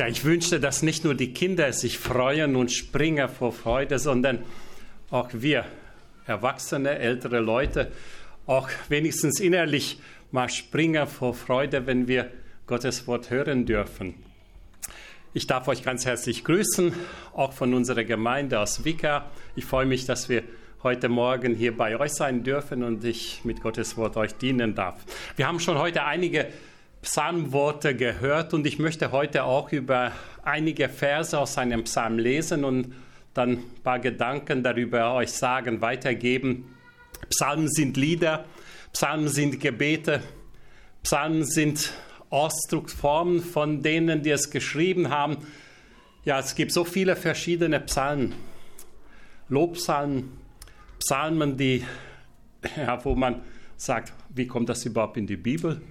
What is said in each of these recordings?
Ja, ich wünschte, dass nicht nur die Kinder sich freuen und springen vor Freude, sondern auch wir, erwachsene, ältere Leute, auch wenigstens innerlich mal springen vor Freude, wenn wir Gottes Wort hören dürfen. Ich darf euch ganz herzlich grüßen, auch von unserer Gemeinde aus Wicker. Ich freue mich, dass wir heute Morgen hier bei euch sein dürfen und ich mit Gottes Wort euch dienen darf. Wir haben schon heute einige Psalmworte gehört und ich möchte heute auch über einige Verse aus einem Psalm lesen und dann ein paar Gedanken darüber euch sagen, weitergeben. Psalmen sind Lieder, Psalmen sind Gebete, Psalmen sind Ausdrucksformen von denen, die es geschrieben haben. Ja, es gibt so viele verschiedene Psalmen, Lobpsalmen, Psalmen, wo man sagt, wie kommt das überhaupt in die Bibel?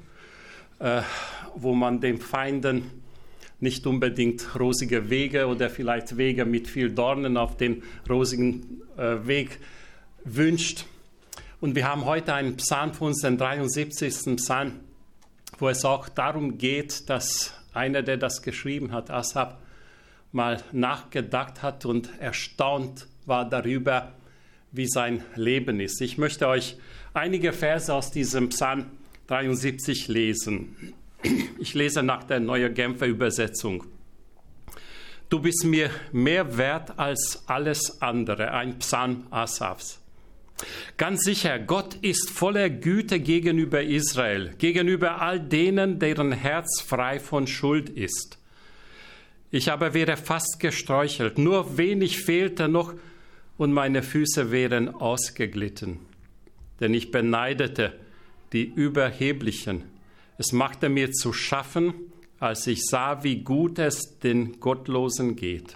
Wo man den Feinden nicht unbedingt rosige Wege oder vielleicht Wege mit viel Dornen auf den rosigen Weg wünscht. Und wir haben heute einen Psalm von uns, den 73. Psalm, wo es auch darum geht, dass einer, der das geschrieben hat, Asaf, mal nachgedacht hat und erstaunt war darüber, wie sein Leben ist. Ich möchte euch einige Verse aus diesem Psalm 73 lesen. Ich lese nach der Neue Genfer Übersetzung. Du bist mir mehr wert als alles andere, ein Psalm Asafs. Ganz sicher, Gott ist voller Güte gegenüber Israel, gegenüber all denen, deren Herz frei von Schuld ist. Ich aber wäre fast gestreuchelt, nur wenig fehlte noch und meine Füße wären ausgeglitten. Denn ich beneidete die Überheblichen. Es machte mir zu schaffen, als ich sah, wie gut es den Gottlosen geht.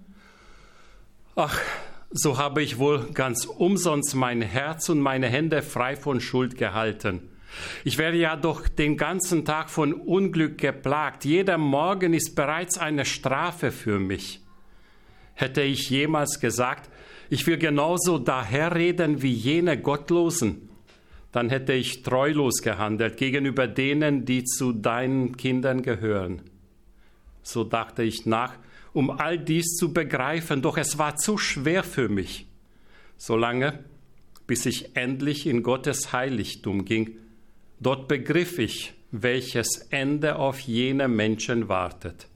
Ach, so habe ich wohl ganz umsonst mein Herz und meine Hände frei von Schuld gehalten. Ich werde ja doch den ganzen Tag von Unglück geplagt. Jeder Morgen ist bereits eine Strafe für mich. Hätte ich jemals gesagt, ich will genauso daherreden wie jene Gottlosen, dann hätte ich treulos gehandelt gegenüber denen, die zu deinen Kindern gehören. So dachte ich nach, um all dies zu begreifen, doch es war zu schwer für mich, solange, bis ich endlich in Gottes Heiligtum ging. Dort begriff ich, welches Ende auf jene Menschen wartet.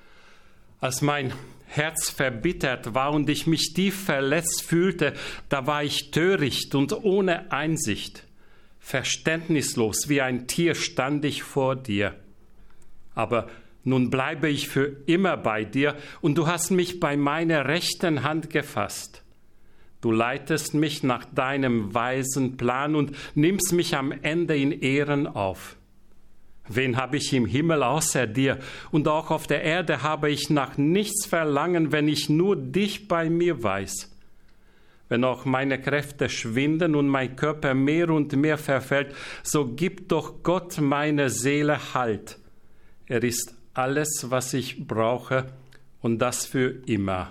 Als mein Herz verbittert war und ich mich tief verletzt fühlte, da war ich töricht und ohne Einsicht. Verständnislos wie ein Tier stand ich vor dir. Aber nun bleibe ich für immer bei dir und du hast mich bei meiner rechten Hand gefasst. Du leitest mich nach deinem weisen Plan und nimmst mich am Ende in Ehren auf. Wen habe ich im Himmel außer dir? Und auch auf der Erde habe ich nach nichts verlangen, wenn ich nur dich bei mir weiß. Wenn auch meine Kräfte schwinden und mein Körper mehr und mehr verfällt, so gibt doch Gott meiner Seele Halt. Er ist alles, was ich brauche, und das für immer.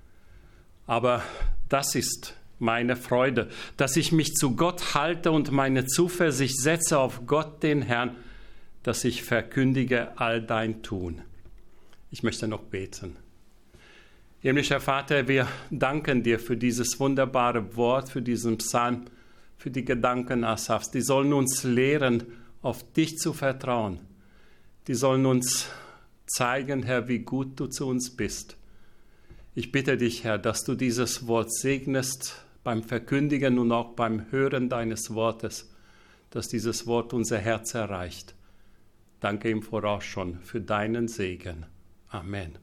Aber das ist meine Freude, dass ich mich zu Gott halte und meine Zuversicht setze auf Gott, den Herrn, dass ich verkündige all dein Tun. Ich möchte noch beten. Himmlischer Vater, wir danken dir für dieses wunderbare Wort, für diesen Psalm, für die Gedanken Asafs. Die sollen uns lehren, auf dich zu vertrauen. Die sollen uns zeigen, Herr, wie gut du zu uns bist. Ich bitte dich, Herr, dass du dieses Wort segnest beim Verkündigen und auch beim Hören deines Wortes, dass dieses Wort unser Herz erreicht. Danke im Voraus schon für deinen Segen. Amen.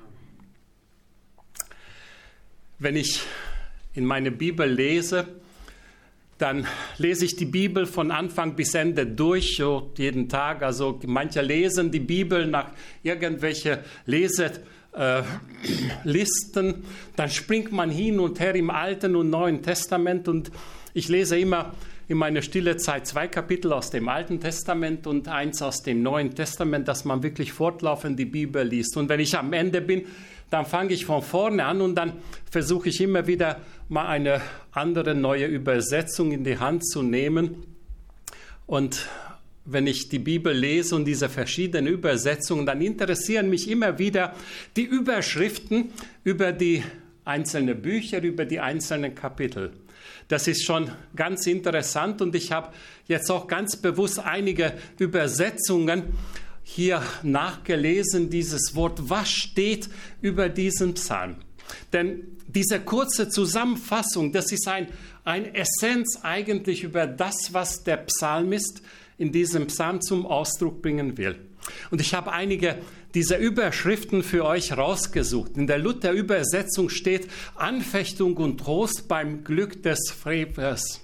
Wenn ich in meine Bibel lese, dann lese ich die Bibel von Anfang bis Ende durch, so jeden Tag. Also manche lesen die Bibel nach irgendwelchen Leselisten. Dann springt man hin und her im Alten und Neuen Testament. Und ich lese immer in meiner stille Zeit 2 Kapitel aus dem Alten Testament und 1 aus dem Neuen Testament, dass man wirklich fortlaufend die Bibel liest. Und wenn ich am Ende bin, dann fange ich von vorne an und dann versuche ich immer wieder mal eine andere neue Übersetzung in die Hand zu nehmen und wenn ich die Bibel lese und diese verschiedenen Übersetzungen, dann interessieren mich immer wieder die Überschriften über die einzelnen Bücher, über die einzelnen Kapitel. Das ist schon ganz interessant und ich habe jetzt auch ganz bewusst einige Übersetzungen hier nachgelesen, dieses Wort, was steht über diesen Psalm. Denn diese kurze Zusammenfassung, das ist ein Essenz eigentlich über das, was der Psalmist in diesem Psalm zum Ausdruck bringen will. Und ich habe einige dieser Überschriften für euch rausgesucht. In der Luther-Übersetzung steht Anfechtung und Trost beim Glück des Frevlers.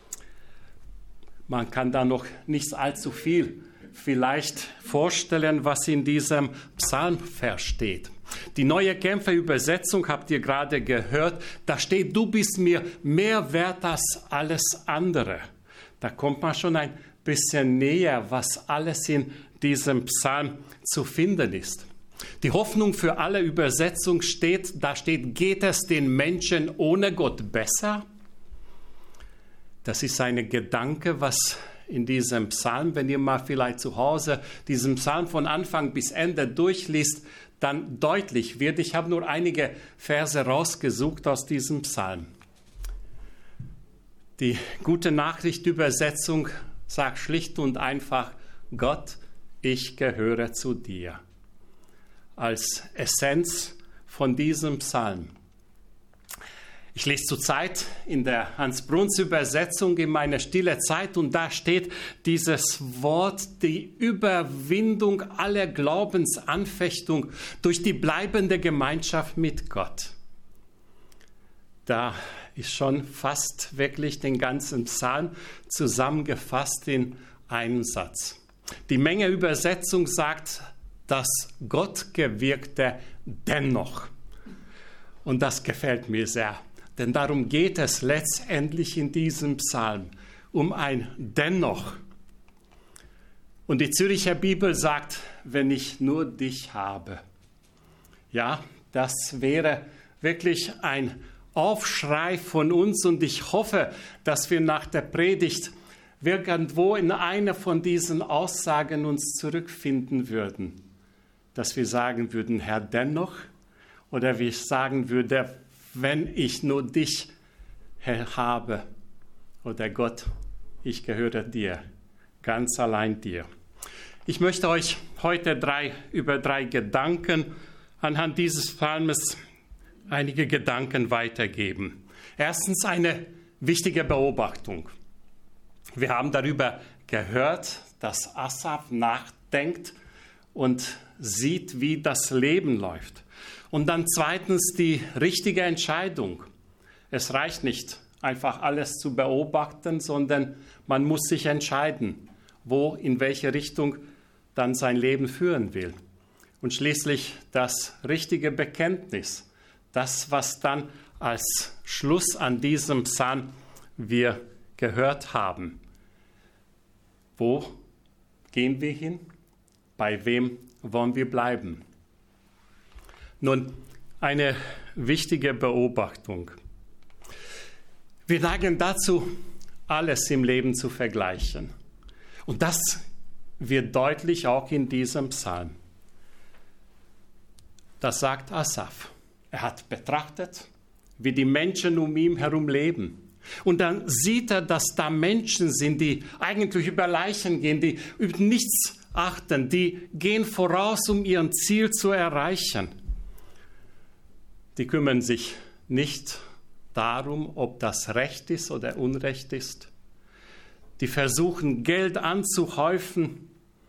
Man kann da noch nicht allzu viel vielleicht vorstellen, was in diesem Psalmvers steht. Die Neue Genfer Übersetzung habt ihr gerade gehört. Da steht, du bist mir mehr wert als alles andere. Da kommt man schon ein bisschen näher, was alles in diesem Psalm zu finden ist. Die Hoffnung für alle Übersetzung steht, da steht, geht es den Menschen ohne Gott besser? Das ist ein Gedanke, was in diesem Psalm, wenn ihr mal vielleicht zu Hause diesen Psalm von Anfang bis Ende durchliest, dann deutlich wird. Ich habe nur einige Verse rausgesucht aus diesem Psalm. Die Gute Nachricht Übersetzung sagt schlicht und einfach, Gott, ich gehöre zu dir. Als Essenz von diesem Psalm. Ich lese zurzeit in der Hans-Bruns-Übersetzung in meiner stille Zeit und da steht dieses Wort, die Überwindung aller Glaubensanfechtung durch die bleibende Gemeinschaft mit Gott. Da ist schon fast wirklich den ganzen Psalm zusammengefasst in einem Satz. Die Menge-Übersetzung sagt, das Gottgewirkte dennoch. Und das gefällt mir sehr. Denn darum geht es letztendlich in diesem Psalm, um ein Dennoch. Und die Zürcher Bibel sagt, wenn ich nur dich habe. Ja, das wäre wirklich ein Aufschrei von uns und ich hoffe, dass wir nach der Predigt irgendwo in einer von diesen Aussagen uns zurückfinden würden. Dass wir sagen würden, Herr, dennoch, oder wir sagen würden, wenn ich nur dich, Herr, habe, oder Gott, ich gehöre dir, ganz allein dir. Ich möchte euch heute über drei Gedanken anhand dieses Psalmes einige Gedanken weitergeben. Erstens eine wichtige Beobachtung. Wir haben darüber gehört, dass Asaf nachdenkt und sieht, wie das Leben läuft. Und dann zweitens die richtige Entscheidung. Es reicht nicht, einfach alles zu beobachten, sondern man muss sich entscheiden, wo, in welche Richtung dann sein Leben führen will. Und schließlich das richtige Bekenntnis, das, was dann als Schluss an diesem Psalm wir gehört haben. Wo gehen wir hin? Bei wem wollen wir bleiben? Nun, eine wichtige Beobachtung. Wir neigen dazu, alles im Leben zu vergleichen. Und das wird deutlich auch in diesem Psalm. Das sagt Asaf. Er hat betrachtet, wie die Menschen um ihn herum leben. Und dann sieht er, dass da Menschen sind, die eigentlich über Leichen gehen, die über nichts achten, die gehen voraus, um ihren Ziel zu erreichen. Die kümmern sich nicht darum, ob das Recht ist oder Unrecht ist. Die versuchen, Geld anzuhäufen.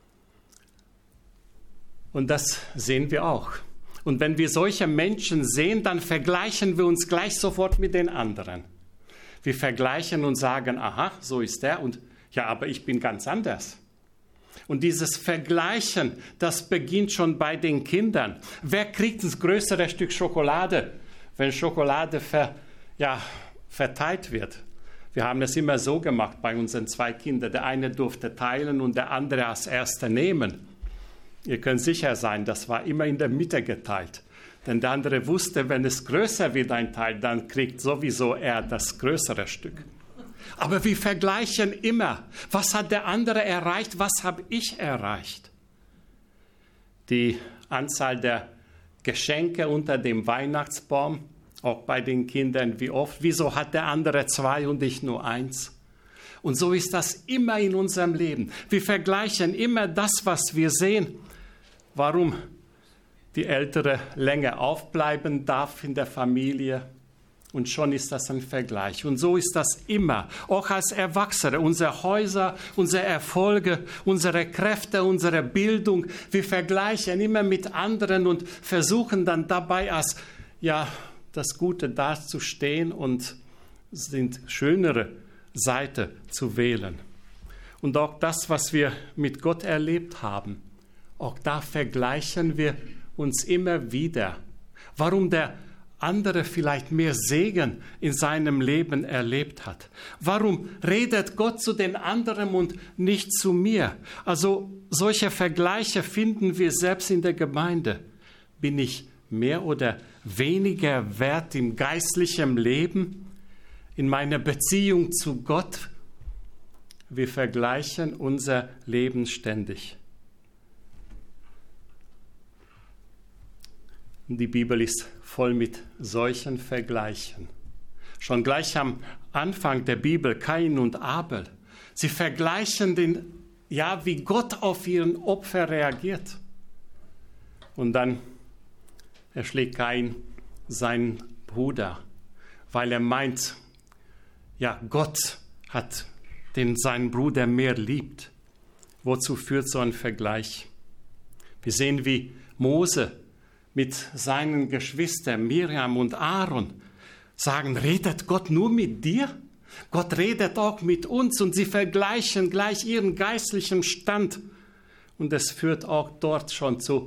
Und das sehen wir auch. Und wenn wir solche Menschen sehen, dann vergleichen wir uns gleich sofort mit den anderen. Wir vergleichen und sagen, aha, so ist der und ja, aber ich bin ganz anders. Und dieses Vergleichen, das beginnt schon bei den Kindern. Wer kriegt das größere Stück Schokolade, wenn Schokolade verteilt wird? Wir haben es immer so gemacht bei unseren zwei Kindern. Der eine durfte teilen und der andere als Erster nehmen. Ihr könnt sicher sein, das war immer in der Mitte geteilt. Denn der andere wusste, wenn es größer wird ein Teil, dann kriegt sowieso er das größere Stück. Aber wir vergleichen immer. Was hat der andere erreicht? Was habe ich erreicht? Die Anzahl der Geschenke unter dem Weihnachtsbaum, auch bei den Kindern, wie oft. Wieso hat der andere 2 und ich nur 1? Und so ist das immer in unserem Leben. Wir vergleichen immer das, was wir sehen. Warum die Ältere länger aufbleiben darf in der Familie. Und schon ist das ein Vergleich. Und so ist das immer, auch als Erwachsene. Unsere Häuser, unsere Erfolge, unsere Kräfte, unsere Bildung. Wir vergleichen immer mit anderen und versuchen dann dabei als das Gute dazustehen und sind schönere Seite zu wählen. Und auch das, was wir mit Gott erlebt haben, auch da vergleichen wir uns immer wieder. Warum der andere vielleicht mehr Segen in seinem Leben erlebt hat. Warum redet Gott zu den anderen und nicht zu mir? Also solche Vergleiche finden wir selbst in der Gemeinde. Bin ich mehr oder weniger wert im geistlichen Leben, in meiner Beziehung zu Gott? Wir vergleichen unser Leben ständig. Die Bibel ist voll mit solchen Vergleichen. Schon gleich am Anfang der Bibel, Kain und Abel. Sie vergleichen wie Gott auf ihren Opfer reagiert. Und dann erschlägt Kain seinen Bruder, weil er meint, Gott hat seinen Bruder mehr liebt. Wozu führt so ein Vergleich? Wir sehen, wie Mose mit seinen Geschwistern Miriam und Aaron sagen, redet Gott nur mit dir? Gott redet auch mit uns und sie vergleichen gleich ihren geistlichen Stand. Und es führt auch dort schon zu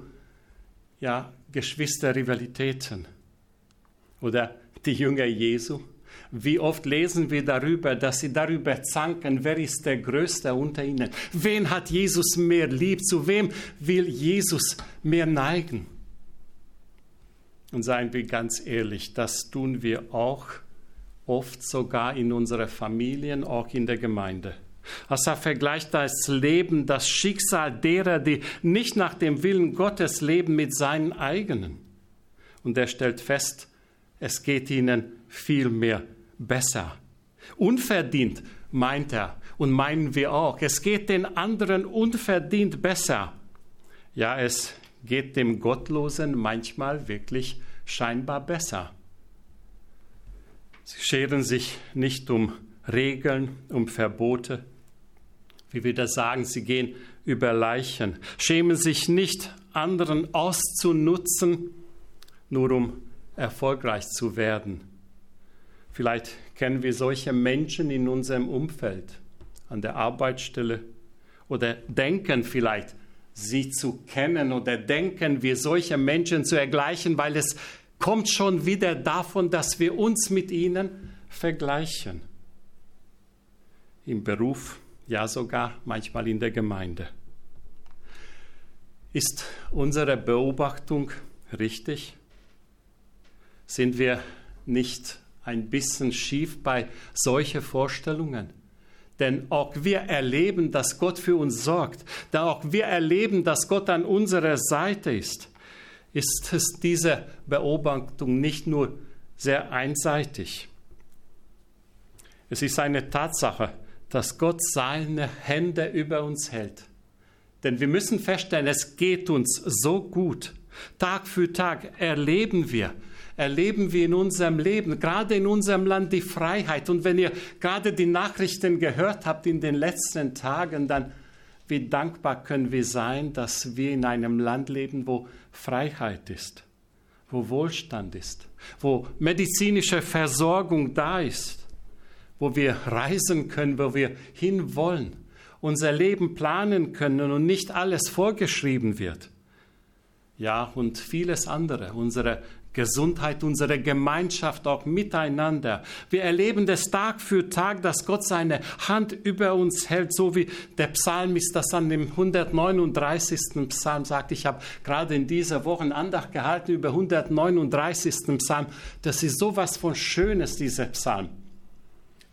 Geschwisterrivalitäten. Oder die Jünger Jesu. Wie oft lesen wir darüber, dass sie darüber zanken, wer ist der Größte unter ihnen? Wen hat Jesus mehr lieb? Zu wem will Jesus mehr neigen? Und seien wir ganz ehrlich, das tun wir auch oft sogar in unseren Familien, auch in der Gemeinde. Also er vergleicht das Leben, das Schicksal derer, die nicht nach dem Willen Gottes leben, mit seinen eigenen. Und er stellt fest, es geht ihnen viel mehr besser. Unverdient, meint er, und meinen wir auch. Es geht den anderen unverdient besser. Ja, es geht dem Gottlosen manchmal wirklich scheinbar besser. Sie scheren sich nicht um Regeln, um Verbote. Wie wir das sagen, sie gehen über Leichen, schämen sich nicht, anderen auszunutzen, nur um erfolgreich zu werden. Vielleicht kennen wir solche Menschen in unserem Umfeld, an der Arbeitsstelle, oder denken vielleicht, sie zu kennen, oder denken wir solche Menschen zu ergleichen, weil es kommt schon wieder davon, dass wir uns mit ihnen vergleichen. Im Beruf, ja sogar manchmal in der Gemeinde. Ist unsere Beobachtung richtig? Sind wir nicht ein bisschen schief bei solchen Vorstellungen? Denn auch wir erleben, dass Gott für uns sorgt. Denn auch wir erleben, dass Gott an unserer Seite ist. Ist es diese Beobachtung nicht nur sehr einseitig? Es ist eine Tatsache, dass Gott seine Hände über uns hält. Denn wir müssen feststellen, es geht uns so gut. Tag für Tag erleben wir in unserem Leben, gerade in unserem Land, die Freiheit. Und wenn ihr gerade die Nachrichten gehört habt in den letzten Tagen, dann wie dankbar können wir sein, dass wir in einem Land leben, wo Freiheit ist, wo Wohlstand ist, wo medizinische Versorgung da ist, wo wir reisen können, wo wir hinwollen, unser Leben planen können und nicht alles vorgeschrieben wird. Ja, und vieles andere, unsere Gesundheit, unsere Gemeinschaft auch miteinander. Wir erleben das Tag für Tag, dass Gott seine Hand über uns hält, so wie der Psalmist das an dem 139. Psalm sagt. Ich habe gerade in dieser Woche Andacht gehalten über 139. Psalm. Das ist sowas von Schönes, dieser Psalm.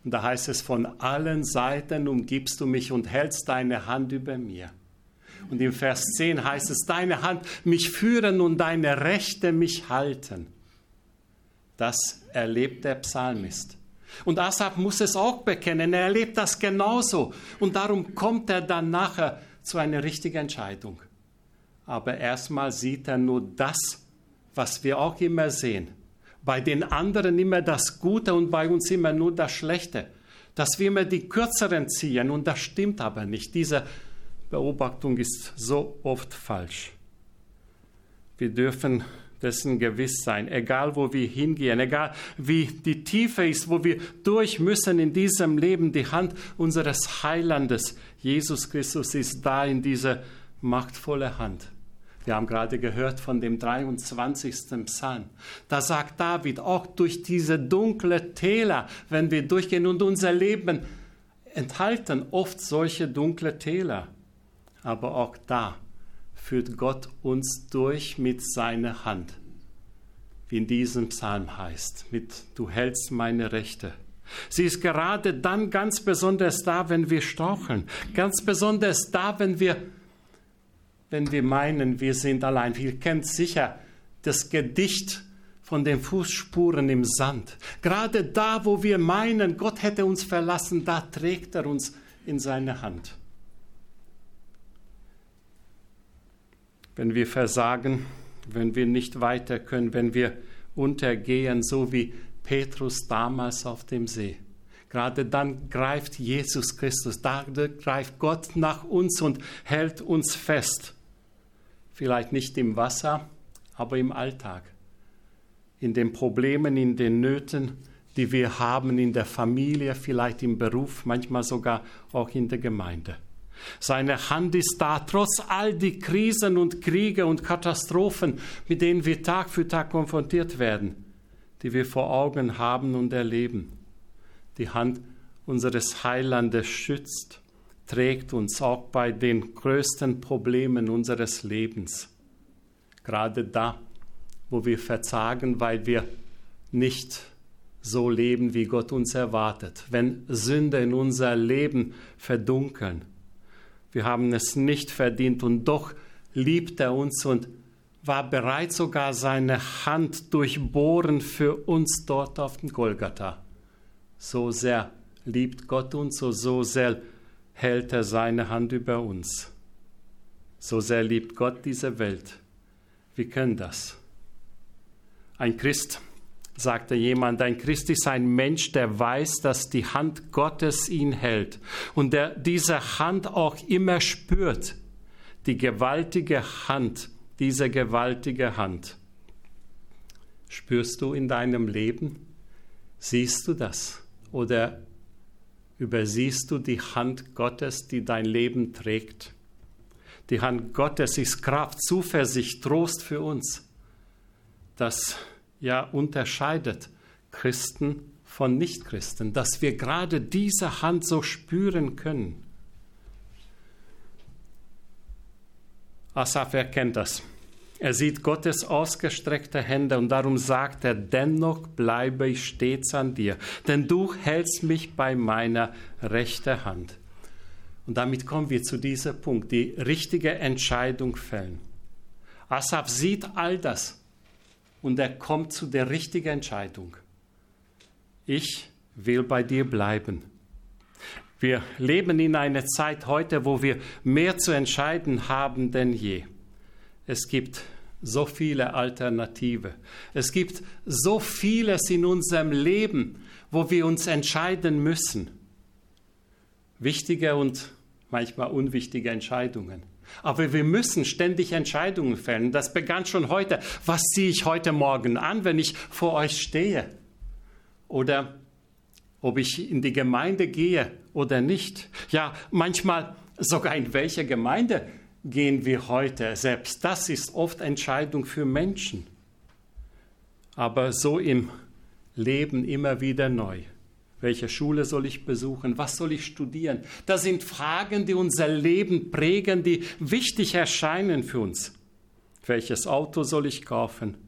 Und da heißt es, von allen Seiten umgibst du mich und hältst deine Hand über mir. Und im Vers 10 heißt es, deine Hand mich führen und deine Rechte mich halten. Das erlebt der Psalmist. Und Asaf muss es auch bekennen, er erlebt das genauso. Und darum kommt er dann nachher zu einer richtigen Entscheidung. Aber erstmal sieht er nur das, was wir auch immer sehen. Bei den anderen immer das Gute und bei uns immer nur das Schlechte. Dass wir immer die Kürzeren ziehen und das stimmt aber nicht. Diese Beobachtung ist so oft falsch. Wir dürfen dessen gewiss sein, egal wo wir hingehen, egal wie die Tiefe ist, wo wir durch müssen in diesem Leben, die Hand unseres Heilandes, Jesus Christus, ist da in dieser machtvollen Hand. Wir haben gerade gehört von dem 23. Psalm. Da sagt David, auch durch diese dunklen Täler, wenn wir durchgehen und unser Leben enthalten oft solche dunkle Täler. Aber auch da führt Gott uns durch mit seiner Hand. Wie in diesem Psalm heißt, mit du hältst meine Rechte. Sie ist gerade dann ganz besonders da, wenn wir straucheln. Ganz besonders da, wenn wir meinen, wir sind allein. Ihr kennt sicher das Gedicht von den Fußspuren im Sand. Gerade da, wo wir meinen, Gott hätte uns verlassen, da trägt er uns in seine Hand. Wenn wir versagen, wenn wir nicht weiter können, wenn wir untergehen, so wie Petrus damals auf dem See. Gerade dann greift Jesus Christus, da greift Gott nach uns und hält uns fest. Vielleicht nicht im Wasser, aber im Alltag. In den Problemen, in den Nöten, die wir haben in der Familie, vielleicht im Beruf, manchmal sogar auch in der Gemeinde. Seine Hand ist da, trotz all die Krisen und Kriege und Katastrophen, mit denen wir Tag für Tag konfrontiert werden, die wir vor Augen haben und erleben. Die Hand unseres Heilandes schützt, trägt uns auch bei den größten Problemen unseres Lebens. Gerade da, wo wir verzagen, weil wir nicht so leben, wie Gott uns erwartet. Wenn Sünde in unser Leben verdunkeln. Wir haben es nicht verdient und doch liebt er uns und war bereit, sogar seine Hand durchbohren für uns dort auf dem Golgatha. So sehr liebt Gott uns, so sehr hält er seine Hand über uns. So sehr liebt Gott diese Welt. Wir können das. Ein Christ, sagte jemand, ein Christ ist ein Mensch, der weiß, dass die Hand Gottes ihn hält und der diese Hand auch immer spürt. Die gewaltige Hand, diese gewaltige Hand. Spürst du in deinem Leben? Siehst du das? Oder übersiehst du die Hand Gottes, die dein Leben trägt? Die Hand Gottes ist Kraft, Zuversicht, Trost für uns. Das unterscheidet Christen von Nichtchristen, dass wir gerade diese Hand so spüren können. Asaf erkennt das. Er sieht Gottes ausgestreckte Hände und darum sagt er, dennoch bleibe ich stets an dir, denn du hältst mich bei meiner rechten Hand. Und damit kommen wir zu diesem Punkt, die richtige Entscheidung fällen. Asaf sieht all das und er kommt zu der richtigen Entscheidung. Ich will bei dir bleiben. Wir leben in einer Zeit heute, wo wir mehr zu entscheiden haben denn je. Es gibt so viele Alternativen. Es gibt so vieles in unserem Leben, wo wir uns entscheiden müssen. Wichtige und manchmal unwichtige Entscheidungen. Aber wir müssen ständig Entscheidungen fällen. Das begann schon heute. Was ziehe ich heute Morgen an, wenn ich vor euch stehe? Oder ob ich in die Gemeinde gehe oder nicht. Ja, manchmal sogar in welche Gemeinde gehen wir heute. Selbst das ist oft Entscheidung für Menschen. Aber so im Leben immer wieder neu. Welche Schule soll ich besuchen? Was soll ich studieren? Das sind Fragen, die unser Leben prägen, die wichtig erscheinen für uns. Welches Auto soll ich kaufen?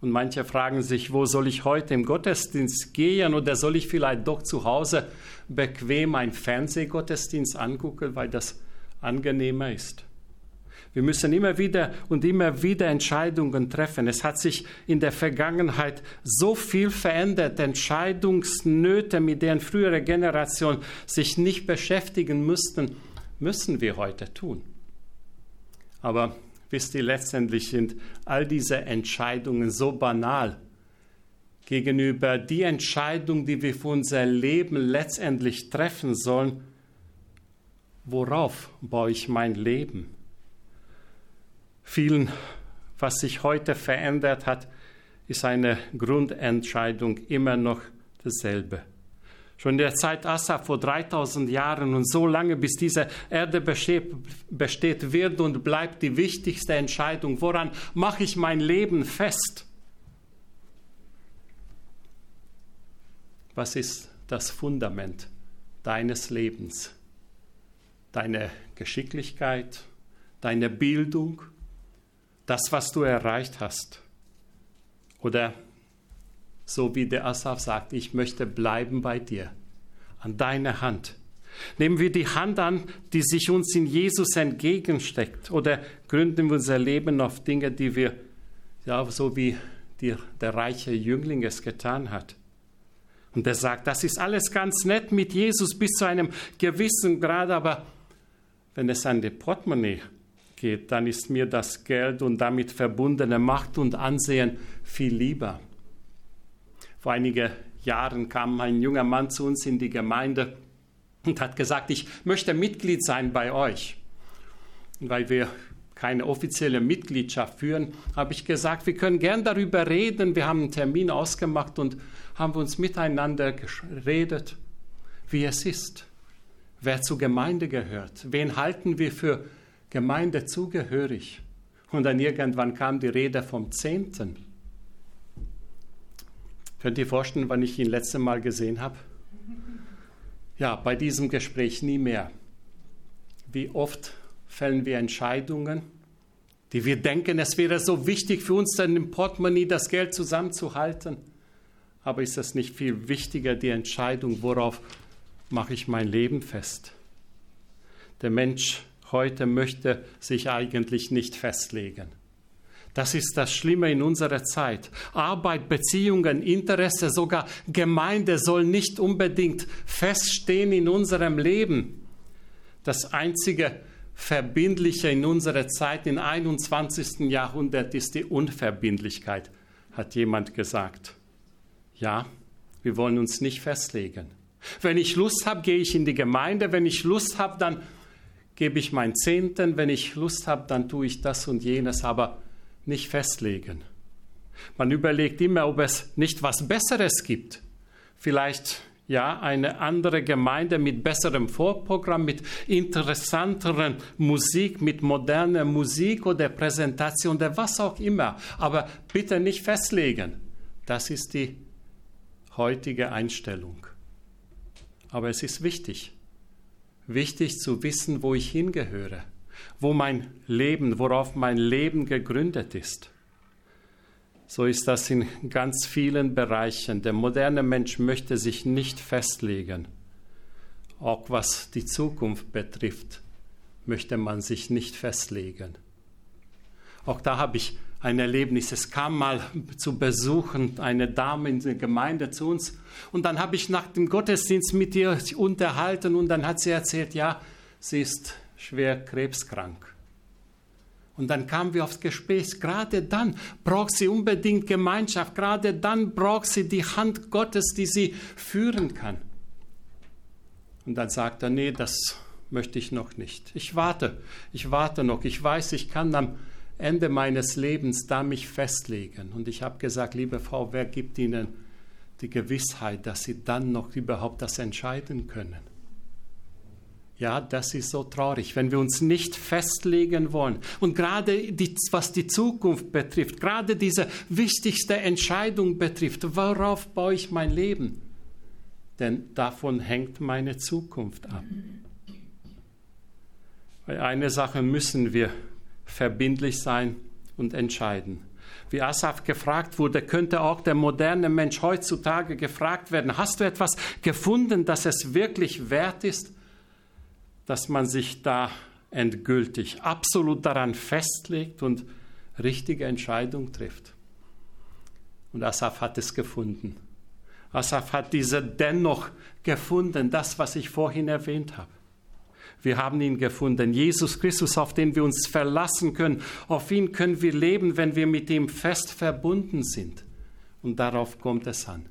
Und manche fragen sich, wo soll ich heute im Gottesdienst gehen oder soll ich vielleicht doch zu Hause bequem einen Fernsehgottesdienst angucken, weil das angenehmer ist. Wir müssen immer wieder Entscheidungen treffen. Es hat sich in der Vergangenheit so viel verändert. Entscheidungsnöte, mit denen frühere Generationen sich nicht beschäftigen mussten, müssen wir heute tun. Aber wisst ihr, letztendlich sind all diese Entscheidungen so banal gegenüber die Entscheidung, die wir für unser Leben letztendlich treffen sollen. Worauf baue ich mein Leben? Vielen, was sich heute verändert hat, ist eine Grundentscheidung immer noch dasselbe. Schon in der Zeit Asa vor 3000 Jahren und so lange, bis diese Erde besteht, wird und bleibt die wichtigste Entscheidung. Woran mache ich mein Leben fest? Was ist das Fundament deines Lebens? Deine Geschicklichkeit, deine Bildung, das, was du erreicht hast? Oder so wie der Asaf sagt, ich möchte bleiben bei dir, an deiner Hand. Nehmen wir die Hand an, die sich uns in Jesus entgegensteckt, oder gründen wir unser Leben auf Dinge, die wir, ja, so wie der reiche Jüngling es getan hat. Und er sagt, das ist alles ganz nett mit Jesus bis zu einem gewissen Grad, aber wenn es an die Portemonnaie geht, dann ist mir das Geld und damit verbundene Macht und Ansehen viel lieber. Vor einigen Jahren kam ein junger Mann zu uns in die Gemeinde und hat gesagt, ich möchte Mitglied sein bei euch. Und weil wir keine offizielle Mitgliedschaft führen, habe ich gesagt, wir können gern darüber reden. Wir haben einen Termin ausgemacht und haben uns miteinander geredet, wie es ist, wer zur Gemeinde gehört, wen halten wir für Gemeinde zugehörig. Und dann irgendwann kam die Rede vom 10. Könnt ihr vorstellen, wann ich ihn letzte Mal gesehen habe? Ja, bei diesem Gespräch nie mehr. Wie oft fällen wir Entscheidungen, die wir denken, es wäre so wichtig für uns, dann im Portemonnaie das Geld zusammenzuhalten. Aber ist es nicht viel wichtiger, die Entscheidung, worauf mache ich mein Leben fest? Der Mensch heute möchte sich eigentlich nicht festlegen. Das ist das Schlimme in unserer Zeit. Arbeit, Beziehungen, Interesse, sogar Gemeinde soll nicht unbedingt feststehen in unserem Leben. Das einzige Verbindliche in unserer Zeit im 21. Jahrhundert ist die Unverbindlichkeit, hat jemand gesagt. Ja, wir wollen uns nicht festlegen. Wenn ich Lust habe, gehe ich in die Gemeinde. Wenn ich Lust habe, dann gebe ich meinen 10. Wenn ich Lust habe, dann tue ich das und jenes, aber nicht festlegen. Man überlegt immer, ob es nicht was Besseres gibt. Vielleicht ja eine andere Gemeinde mit besserem Vorprogramm, mit interessanteren Musik, mit moderner Musik oder Präsentation oder was auch immer. Aber bitte nicht festlegen. Das ist die heutige Einstellung. Aber es ist wichtig zu wissen, wo ich hingehöre, worauf mein Leben gegründet ist. So ist das in ganz vielen Bereichen. Der moderne Mensch möchte sich nicht festlegen. Auch was die Zukunft betrifft, möchte man sich nicht festlegen. Auch da habe ich ein Erlebnis. Es kam mal zu Besuchen eine Dame in der Gemeinde zu uns und dann habe ich nach dem Gottesdienst mit ihr unterhalten und dann hat sie erzählt, ja, sie ist schwer krebskrank. Und dann kamen wir aufs Gespräch, gerade dann braucht sie unbedingt Gemeinschaft, gerade dann braucht sie die Hand Gottes, die sie führen kann. Und dann sagt er, nee, das möchte ich noch nicht. Ich warte noch, ich weiß, ich kann am Ende meines Lebens da mich festlegen. Und ich habe gesagt, liebe Frau, wer gibt Ihnen die Gewissheit, dass Sie dann noch überhaupt das entscheiden können? Ja, das ist so traurig, wenn wir uns nicht festlegen wollen. Und gerade was die Zukunft betrifft, gerade diese wichtigste Entscheidung betrifft, worauf baue ich mein Leben? Denn davon hängt meine Zukunft ab. Weil eine Sache müssen wir verbindlich sein und entscheiden. Wie Asaf gefragt wurde, könnte auch der moderne Mensch heutzutage gefragt werden, hast du etwas gefunden, das es wirklich wert ist, dass man sich da endgültig absolut daran festlegt und richtige Entscheidung trifft? Und Asaf hat es gefunden. Asaf hat diese dennoch gefunden, das, was ich vorhin erwähnt habe. Wir haben ihn gefunden, Jesus Christus, auf den wir uns verlassen können. Auf ihn können wir leben, wenn wir mit ihm fest verbunden sind. Und darauf kommt es an.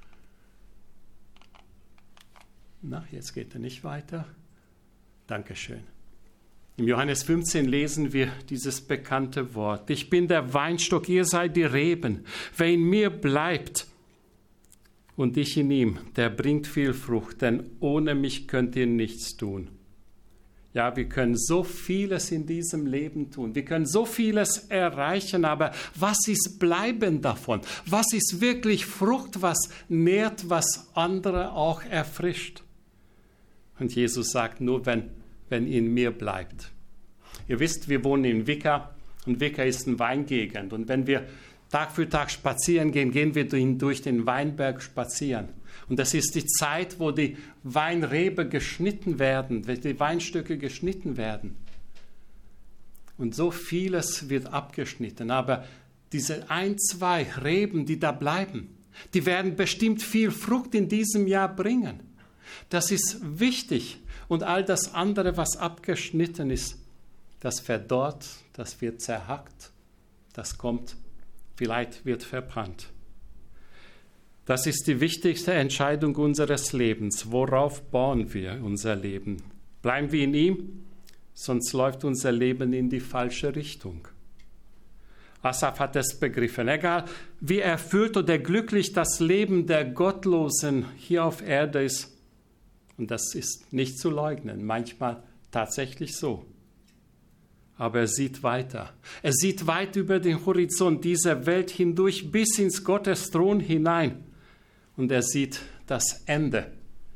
Na, jetzt geht er nicht weiter. Dankeschön. Im Johannes 15 lesen wir dieses bekannte Wort. Ich bin der Weinstock, ihr seid die Reben. Wer in mir bleibt und ich in ihm, der bringt viel Frucht, denn ohne mich könnt ihr nichts tun. Ja, wir können so vieles in diesem Leben tun. Wir können so vieles erreichen, aber was ist bleiben davon? Was ist wirklich Frucht, was nährt, was andere auch erfrischt? Und Jesus sagt, nur wenn in mir bleibt. Ihr wisst, wir wohnen in Wicker und Wicker ist eine Weingegend. Und wenn wir Tag für Tag spazieren gehen, gehen wir durch den Weinberg spazieren. Und das ist die Zeit, wo die Weinrebe geschnitten werden, die Weinstücke geschnitten werden. Und so vieles wird abgeschnitten. Aber diese 1, 2 Reben, die da bleiben, die werden bestimmt viel Frucht in diesem Jahr bringen. Das ist wichtig. Und all das andere, was abgeschnitten ist, das verdorrt, das wird zerhackt, das kommt, vielleicht wird verbrannt. Das ist die wichtigste Entscheidung unseres Lebens. Worauf bauen wir unser Leben? Bleiben wir in ihm, sonst läuft unser Leben in die falsche Richtung. Asaf hat es begriffen. Egal wie erfüllt oder glücklich das Leben der Gottlosen hier auf Erde ist, und das ist nicht zu leugnen, manchmal tatsächlich so. Aber er sieht weiter. Er sieht weit über den Horizont dieser Welt hindurch bis ins Gottes Thron hinein. Und er sieht das Ende,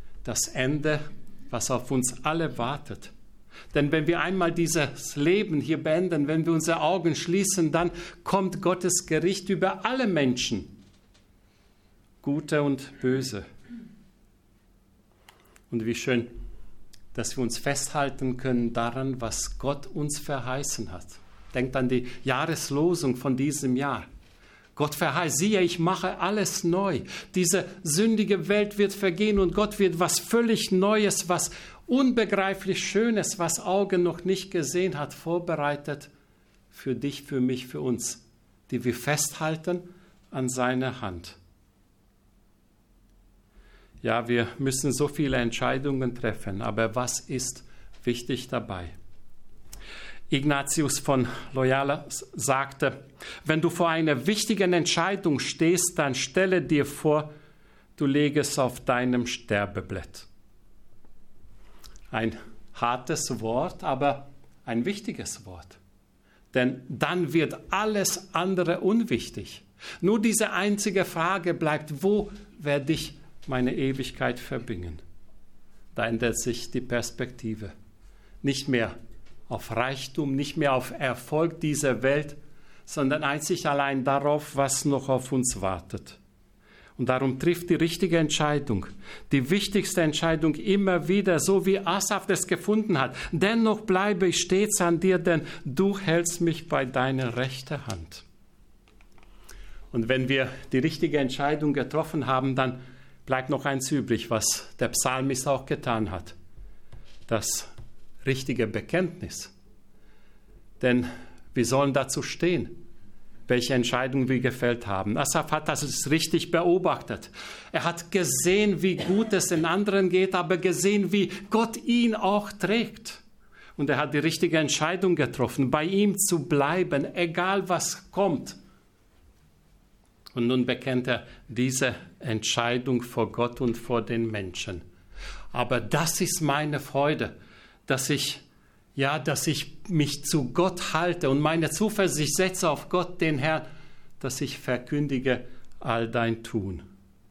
was auf uns alle wartet. Denn wenn wir einmal dieses Leben hier beenden, wenn wir unsere Augen schließen, dann kommt Gottes Gericht über alle Menschen, Gute und Böse. Und wie schön, dass wir uns festhalten können daran, was Gott uns verheißen hat. Denkt an die Jahreslosung von diesem Jahr. Gott verheißt, siehe, ich mache alles neu. Diese sündige Welt wird vergehen und Gott wird was völlig Neues, was unbegreiflich Schönes, was Auge noch nicht gesehen hat, vorbereitet für dich, für mich, für uns, die wir festhalten an seiner Hand. Ja, wir müssen so viele Entscheidungen treffen, aber was ist wichtig dabei? Ignatius von Loyola sagte, wenn du vor einer wichtigen Entscheidung stehst, dann stelle dir vor, du legst auf deinem Sterbeblatt. Ein hartes Wort, aber ein wichtiges Wort. Denn dann wird alles andere unwichtig. Nur diese einzige Frage bleibt, wo werde ich meine Ewigkeit verbringen? Da ändert sich die Perspektive. Nicht mehr auf Reichtum, nicht mehr auf Erfolg dieser Welt, sondern einzig allein darauf, was noch auf uns wartet. Und darum trifft die richtige Entscheidung, die wichtigste Entscheidung immer wieder, so wie Asaf das gefunden hat. Dennoch bleibe ich stets an dir, denn du hältst mich bei deiner rechten Hand. Und wenn wir die richtige Entscheidung getroffen haben, dann bleibt noch eins übrig, was der Psalmist auch getan hat. Das richtige Bekenntnis. Denn wir sollen dazu stehen, welche Entscheidung wir gefällt haben. Asaf hat das richtig beobachtet. Er hat gesehen, wie gut es den anderen geht, aber gesehen, wie Gott ihn auch trägt. Und er hat die richtige Entscheidung getroffen, bei ihm zu bleiben, egal was kommt. Und nun bekennt er diese Entscheidung vor Gott und vor den Menschen. Aber das ist meine Freude, dass ich mich zu Gott halte und meine Zuversicht setze auf Gott, den Herrn, dass ich verkündige all dein Tun.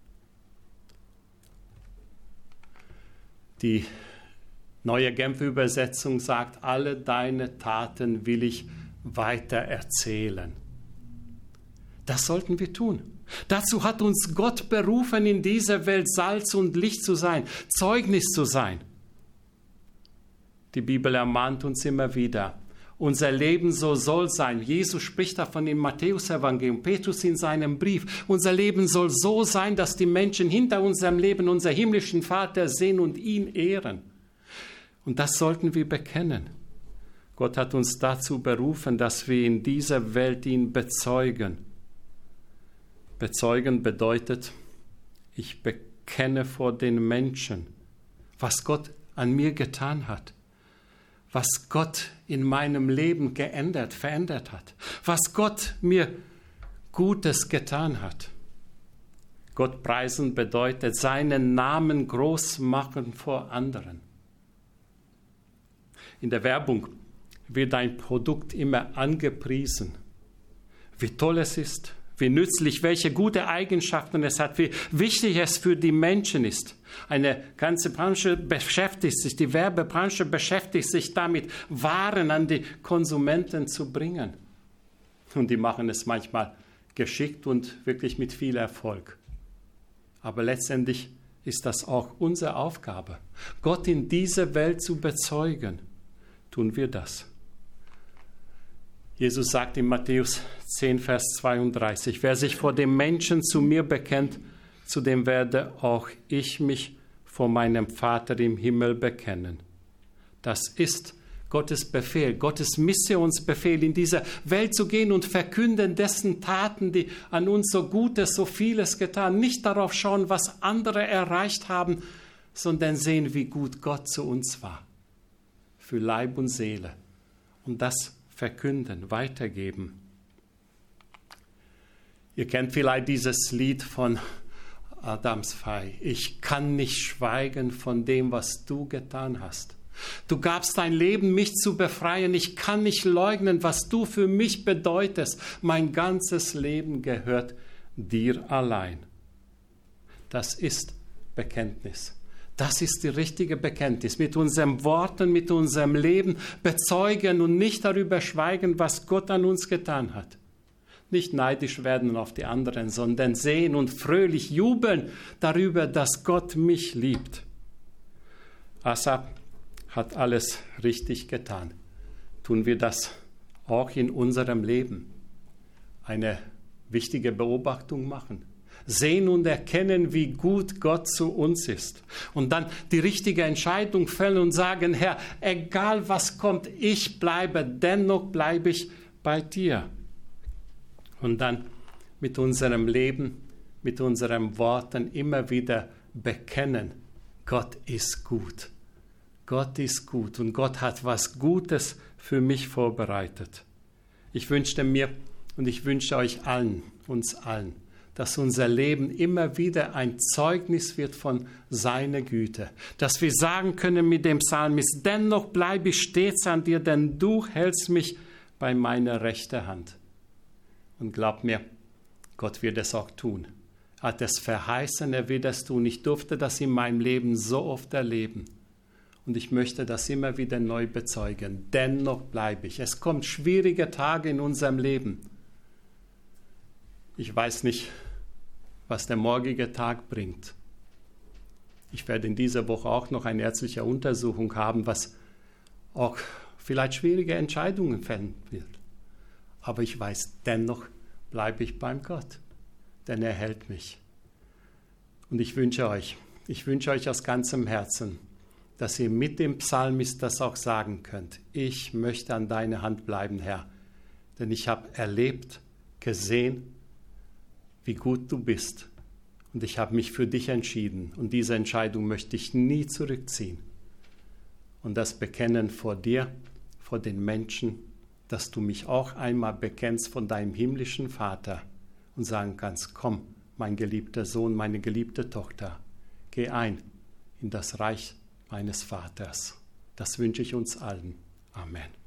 Die neue Genfer Übersetzung sagt, alle deine Taten will ich weiter erzählen. Das sollten wir tun. Dazu hat uns Gott berufen, in dieser Welt Salz und Licht zu sein, Zeugnis zu sein. Die Bibel ermahnt uns immer wieder, unser Leben soll sein. Jesus spricht davon im Matthäus-Evangelium, Petrus in seinem Brief. Unser Leben soll so sein, dass die Menschen hinter unserem Leben unseren himmlischen Vater sehen und ihn ehren. Und das sollten wir bekennen. Gott hat uns dazu berufen, dass wir in dieser Welt ihn bezeugen. Bezeugen bedeutet, ich bekenne vor den Menschen, was Gott an mir getan hat, was Gott in meinem Leben verändert hat, was Gott mir Gutes getan hat. Gott preisen bedeutet, seinen Namen groß machen vor anderen. In der Werbung wird ein Produkt immer angepriesen, wie toll es ist, wie nützlich, welche gute Eigenschaften es hat, wie wichtig es für die Menschen ist. Eine ganze Branche beschäftigt sich, die Werbebranche beschäftigt sich damit, Waren an die Konsumenten zu bringen. Und die machen es manchmal geschickt und wirklich mit viel Erfolg. Aber letztendlich ist das auch unsere Aufgabe, Gott in dieser Welt zu bezeugen. Tun wir das. Jesus sagt in Matthäus 10, Vers 32, wer sich vor dem Menschen zu mir bekennt, zu dem werde auch ich mich vor meinem Vater im Himmel bekennen. Das ist Gottes Befehl, Gottes Missionsbefehl, in diese Welt zu gehen und verkünden dessen Taten, die an uns so Gutes, so vieles getan. Nicht darauf schauen, was andere erreicht haben, sondern sehen, wie gut Gott zu uns war. Für Leib und Seele. Und das verkünden, weitergeben. Ihr kennt vielleicht dieses Lied von Adams Fei. Ich kann nicht schweigen von dem, was du getan hast. Du gabst dein Leben, mich zu befreien. Ich kann nicht leugnen, was du für mich bedeutest. Mein ganzes Leben gehört dir allein. Das ist Bekenntnis. Das ist die richtige Bekenntnis. Mit unseren Worten, mit unserem Leben bezeugen und nicht darüber schweigen, was Gott an uns getan hat. Nicht neidisch werden auf die anderen, sondern sehen und fröhlich jubeln darüber, dass Gott mich liebt. Asa hat alles richtig getan. Tun wir das auch in unserem Leben? Eine wichtige Beobachtung machen. Sehen und erkennen, wie gut Gott zu uns ist. Und dann die richtige Entscheidung fällen und sagen, Herr, egal was kommt, ich bleibe, dennoch bleibe ich bei dir. Und dann mit unserem Leben, mit unseren Worten immer wieder bekennen, Gott ist gut. Gott ist gut und Gott hat was Gutes für mich vorbereitet. Ich wünschte mir und ich wünsche euch allen, uns allen, dass unser Leben immer wieder ein Zeugnis wird von seiner Güte. Dass wir sagen können mit dem Psalmist, dennoch bleibe ich stets an dir, denn du hältst mich bei meiner rechten Hand. Und glaub mir, Gott wird es auch tun. Er hat es verheißen, er wird es tun. Ich durfte das in meinem Leben so oft erleben. Und ich möchte das immer wieder neu bezeugen. Dennoch bleibe ich. Es kommen schwierige Tage in unserem Leben. Ich weiß nicht, was der morgige Tag bringt. Ich werde in dieser Woche auch noch eine ärztliche Untersuchung haben, was auch vielleicht schwierige Entscheidungen fällen wird. Aber ich weiß, dennoch bleibe ich beim Gott, denn er hält mich. Und ich wünsche euch aus ganzem Herzen, dass ihr mit dem Psalmist das auch sagen könnt. Ich möchte an deiner Hand bleiben, Herr, denn ich habe erlebt, gesehen, wie gut du bist. Und ich habe mich für dich entschieden. Und diese Entscheidung möchte ich nie zurückziehen. Und das Bekennen vor dir, vor den Menschen, dass du mich auch einmal bekennst von deinem himmlischen Vater und sagen kannst, komm, mein geliebter Sohn, meine geliebte Tochter, geh ein in das Reich meines Vaters. Das wünsche ich uns allen. Amen.